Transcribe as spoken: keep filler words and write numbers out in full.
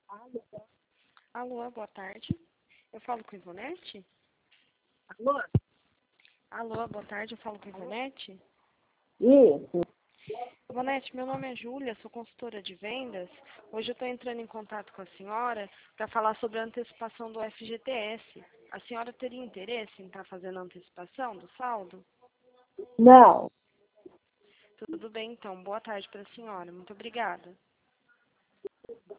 Alô? Alô, boa tarde. Eu falo com a Ivonete? Alô? Alô, boa tarde, eu falo com a Ivonete? Isso. Ivonete, meu nome é Júlia, sou consultora de vendas. Hoje eu estou entrando em contato com a senhora para falar sobre a antecipação do F G T S. A senhora teria interesse em estar fazendo a antecipação do saldo? Não. Tudo bem, então. Boa tarde para a senhora. Muito obrigada.